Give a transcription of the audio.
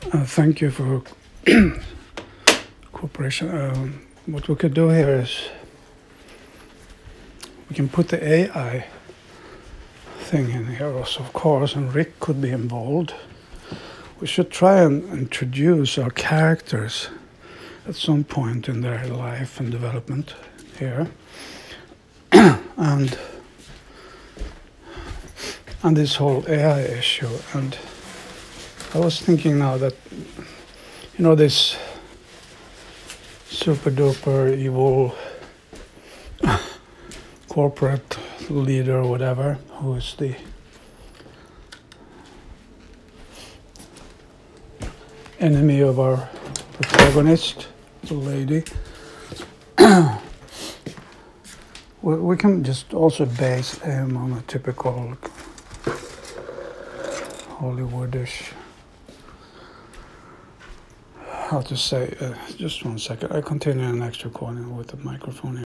Thank you for cooperation. What we could do here is we can put the AI thing in here also, of course, and Rick could be involved. We should try and introduce our characters at some point in their life and development here. and this whole AI issue. And I was thinking now that, this super duper evil corporate leader or whatever, who is the enemy of our protagonist, the lady. We can just also base him on a typical Hollywoodish, how to say, just one second, I continue the next recording with the microphone here.